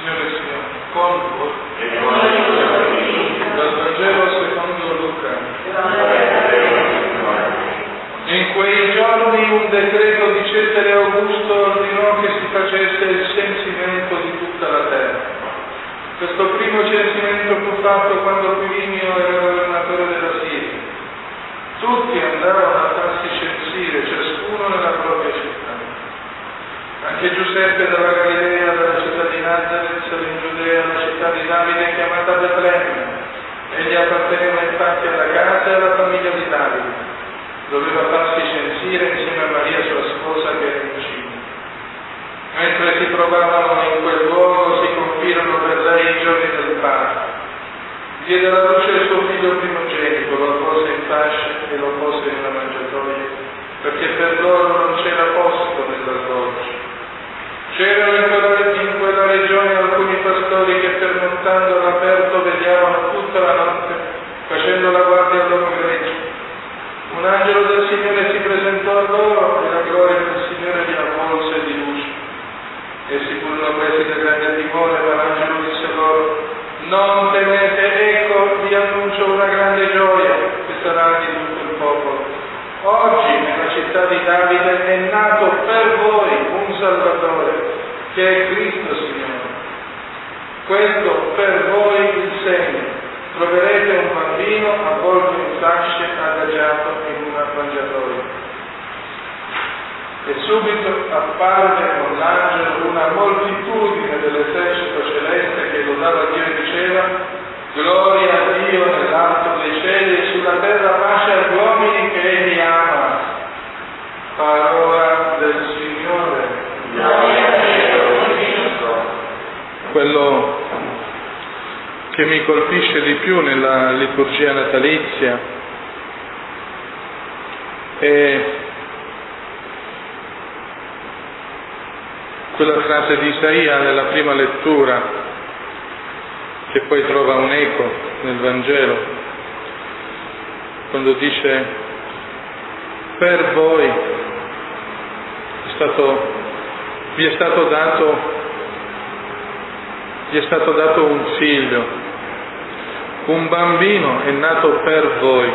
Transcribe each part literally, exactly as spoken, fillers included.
Signore sia con voi. Dal Vangelo secondo Luca. In quei giorni un decreto di Cesare Augusto ordinò che si facesse il censimento di tutta la terra. Questo primo censimento fu fatto quando Quirinio era governatore della Siria. Tutti andavano a farsi censire, ciascuno nella propria città. Anche Giuseppe dalla Galilea, dalla città di Nazareth, in Giudea, la città di Davide, chiamata Betlemme. Egli apparteneva infatti alla casa e alla famiglia di Davide. Doveva farsi censire insieme a Maria, sua sposa, che era incinta. Mentre si trovavano in quel luogo, si compirono per lei i giorni del parto. Diede alla luce il suo figlio primogenito, lo pose in fasce e lo pose in una mangiatoia, perché per loro non c'era posto nell'alloggio. C'erano in quella, in quella regione alcuni pastori che pernottando all'aperto vegliavano tutta la notte, facendo la guardia al loro gregge. Un angelo del Signore si presentò a loro e la gloria del Signore li avvolse di luce. Essi furono presi da grande timore, ma l'angelo disse loro: non temete, ecco vi annuncio una grande gioia che sarà di tutto il popolo. Oggi nella città di Davide è nato per voi un Salvatore, che è Cristo Signore. Questo per voi il segno. Troverete un bambino avvolto in fasce, adagiato in una mangiatoia. E subito apparve con l'angelo una moltitudine dell'esercito celeste che lodava Dio e diceva: gloria a Dio nell'alto dei cieli e sulla terra pace agli uomini che Egli ama. Parola del Signore. Gloria a Dio. Quello che mi colpisce di più nella liturgia natalizia è quella frase di Isaia nella prima lettura, che poi trova un eco nel Vangelo, quando dice: per voi è stato, vi è stato dato, vi è stato dato un figlio, un bambino è nato per voi.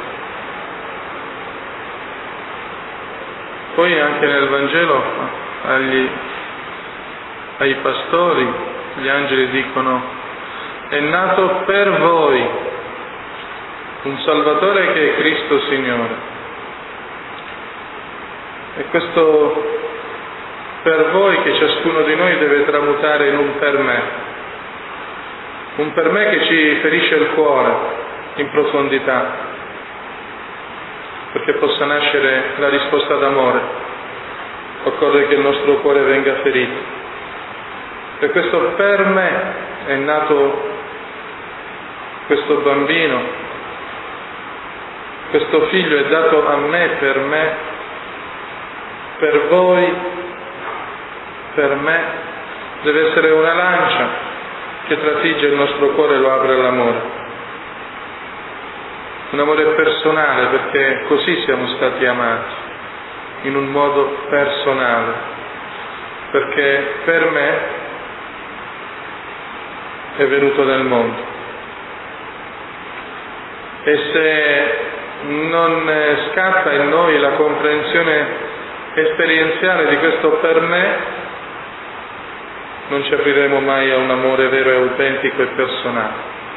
Poi anche nel Vangelo agli, ai pastori gli angeli dicono: è nato per voi un Salvatore che è Cristo Signore. E questo per voi che ciascuno di noi deve tramutare in un per me, un per me che ci ferisce il cuore in profondità, perché possa nascere la risposta d'amore. Occorre che il nostro cuore venga ferito. Per questo per me è nato questo bambino, questo figlio è dato a me, per me, per voi, per me, deve essere una lancia che trafigge il nostro cuore e lo apre all'amore. Un amore personale, perché così siamo stati amati, in un modo personale, perché per me è venuto nel mondo. E se non scatta in noi la comprensione esperienziale di questo per me, non ci apriremo mai a un amore vero e autentico e personale.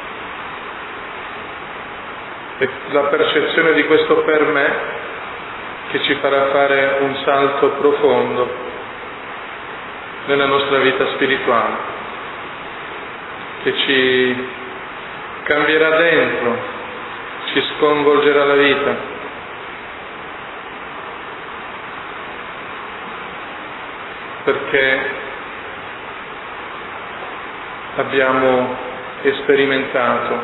È la percezione di questo per me che ci farà fare un salto profondo nella nostra vita spirituale, che ci cambierà dentro, ci sconvolgerà la vita. Perché abbiamo sperimentato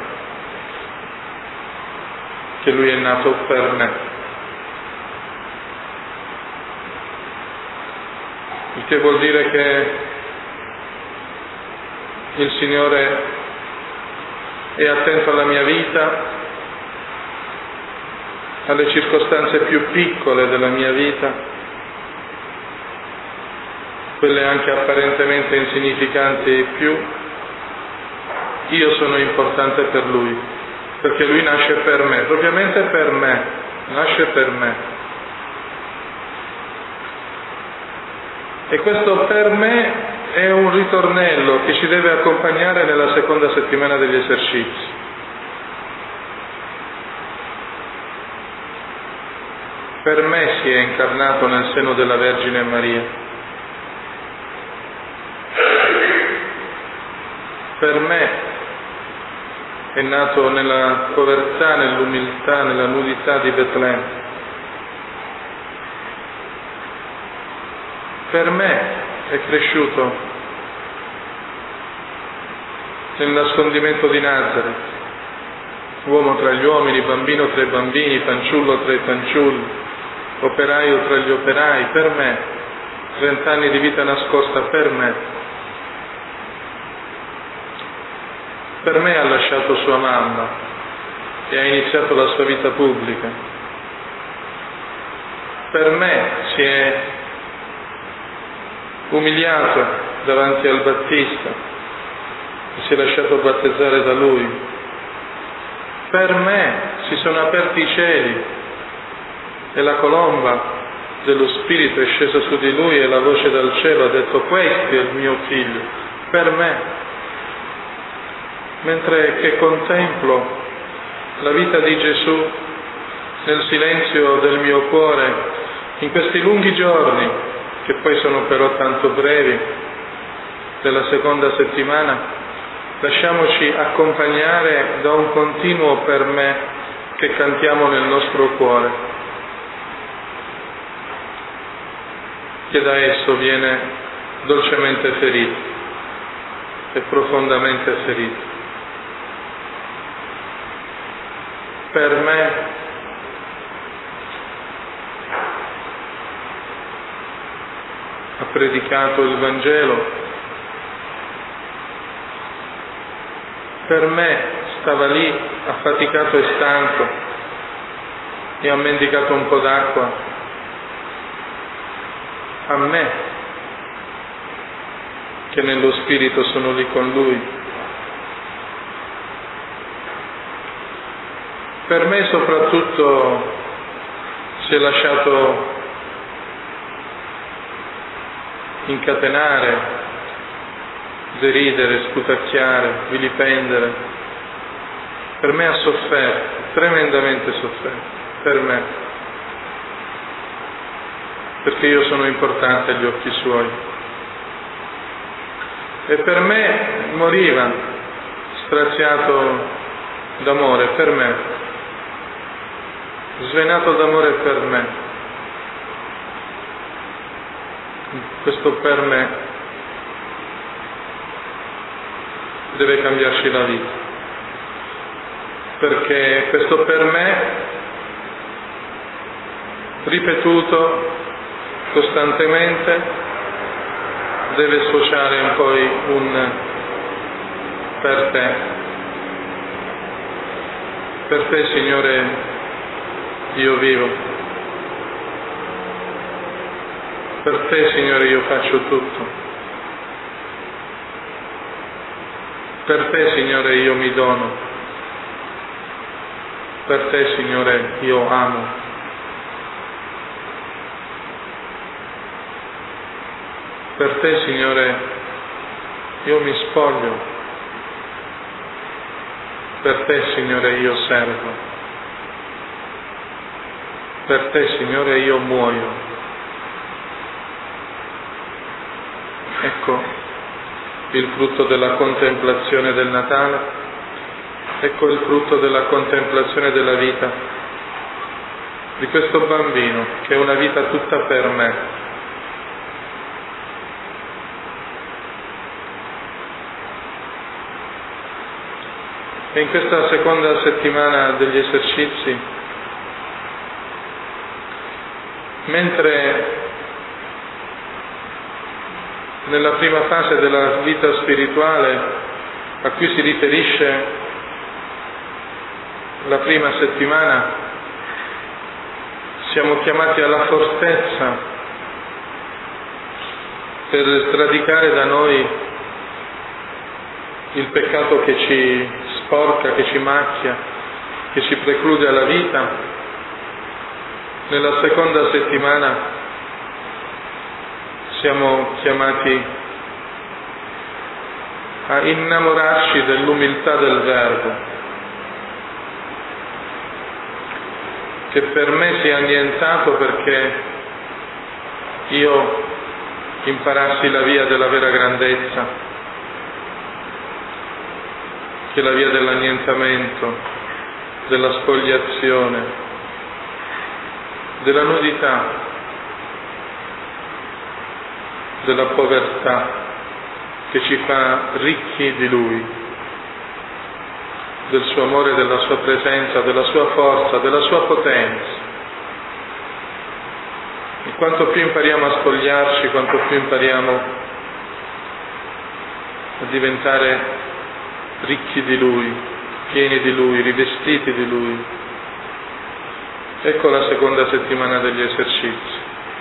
che Lui è nato per me. Il che vuol dire che il Signore è attento alla mia vita, alle circostanze più piccole della mia vita, quelle anche apparentemente insignificanti più, io sono importante per Lui, perché Lui nasce per me, propriamente per me, nasce per me. E questo per me è un ritornello che ci deve accompagnare nella seconda settimana degli esercizi. Per me si è incarnato nel seno della Vergine Maria. Per me è nato nella povertà, nell'umiltà, nella nudità di Betlemme. Per me è cresciuto nel nascondimento di Nazareth, uomo tra gli uomini, bambino tra i bambini, fanciullo tra i fanciulli, operaio tra gli operai, per me, trent'anni di vita nascosta per me. Per me ha lasciato sua mamma e ha iniziato la sua vita pubblica. Per me si è umiliato davanti al Battista e si è lasciato battezzare da lui. Per me si sono aperti i cieli e la colomba dello Spirito è scesa su di lui e la voce dal cielo ha detto: questo è il mio figlio, per me. Mentre che contemplo la vita di Gesù nel silenzio del mio cuore, in questi lunghi giorni, che poi sono però tanto brevi, della seconda settimana, lasciamoci accompagnare da un continuo per me che cantiamo nel nostro cuore, che da esso viene dolcemente ferito e profondamente ferito. Per me ha predicato il Vangelo, per me stava lì affaticato e stanco e ha mendicato un po' d'acqua, a me che nello Spirito sono lì con Lui. Per me soprattutto si è lasciato incatenare, deridere, sputacchiare, vilipendere. Per me ha sofferto, tremendamente sofferto, per me, perché io sono importante agli occhi Suoi. E per me moriva, straziato d'amore, per me, svenato d'amore per me. Questo per me deve cambiarci la vita, perché questo per me, ripetuto costantemente, deve sfociare in poi un per te. Per te, Signore, io vivo. Per te, Signore, io faccio tutto. Per te, Signore, io mi dono. Per te, Signore, io amo. Per te, Signore, io mi spoglio. Per te, Signore, io servo. Per te, Signore, io muoio. Ecco il frutto della contemplazione del Natale, ecco il frutto della contemplazione della vita di questo bambino, che è una vita tutta per me. E in questa seconda settimana degli esercizi, mentre nella prima fase della vita spirituale a cui si riferisce la prima settimana, siamo chiamati alla fortezza per sradicare da noi il peccato che ci sporca, che ci macchia, che ci preclude alla vita, nella seconda settimana siamo chiamati a innamorarci dell'umiltà del Verbo, che per me sia annientato perché io imparassi la via della vera grandezza, che è la via dell'annientamento, della spogliazione, della nudità, della povertà, che ci fa ricchi di Lui, del suo amore, della sua presenza, della sua forza, della sua potenza. E quanto più impariamo a spogliarci, quanto più impariamo a diventare ricchi di Lui, pieni di Lui, rivestiti di Lui. Ecco la seconda settimana degli esercizi.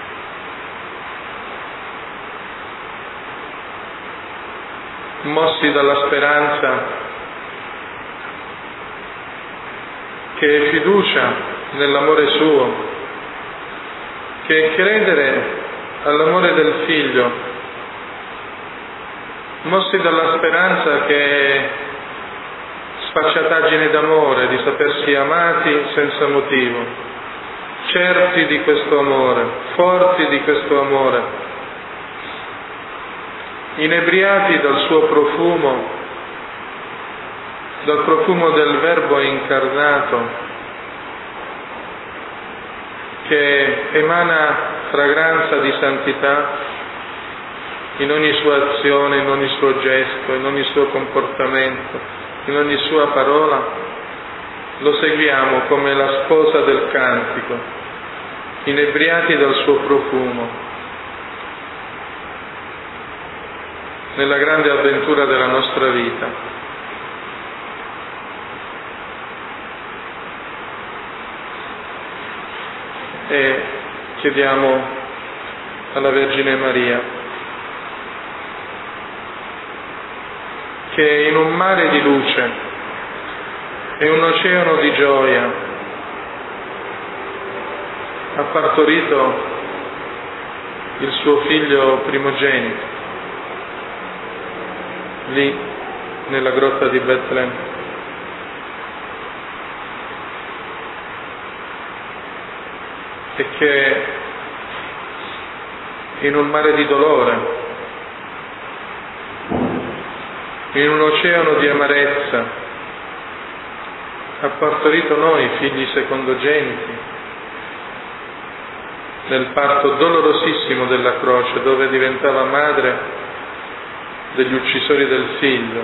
Mossi dalla speranza che è fiducia nell'amore suo, che è credere all'amore del Figlio, mossi dalla speranza che è sfacciataggine d'amore, di sapersi amati senza motivo, certi di questo amore, forti di questo amore, inebriati dal suo profumo, dal profumo del Verbo incarnato, che emana fragranza di santità in ogni sua azione, in ogni suo gesto, in ogni suo comportamento, in ogni sua parola. Lo seguiamo come la sposa del cantico, inebriati dal suo profumo, nella grande avventura della nostra vita. E chiediamo alla Vergine Maria che in un mare di luce e un oceano di gioia ha partorito il suo figlio primogenito lì nella grotta di Betlemme. E che in un mare di dolore, in un oceano di amarezza, ha partorito noi, figli secondogeniti, nel parto dolorosissimo della croce, dove diventava madre degli uccisori del figlio,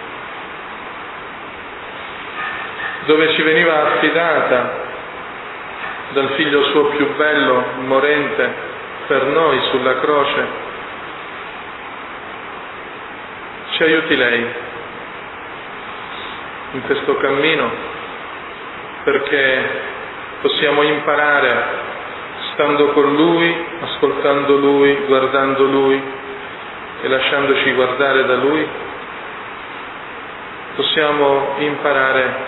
dove ci veniva affidata dal figlio suo più bello, morente per noi sulla croce. Ci aiuti lei in questo cammino, perché possiamo imparare stando con Lui, ascoltando Lui, guardando Lui e lasciandoci guardare da Lui. Possiamo imparare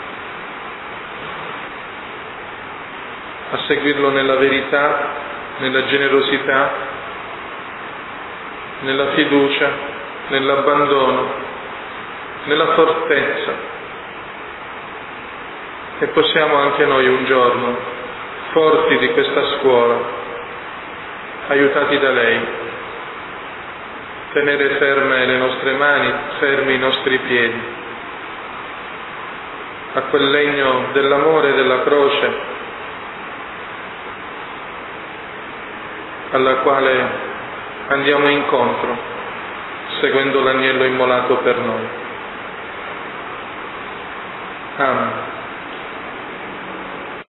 a seguirlo nella verità, nella generosità, nella fiducia, nell'abbandono, nella fortezza. E possiamo anche noi un giorno, forti di questa scuola, aiutati da lei, tenere ferme le nostre mani, fermi i nostri piedi, a quel legno dell'amore e della croce, alla quale andiamo incontro, seguendo l'agnello immolato per noi. Amen.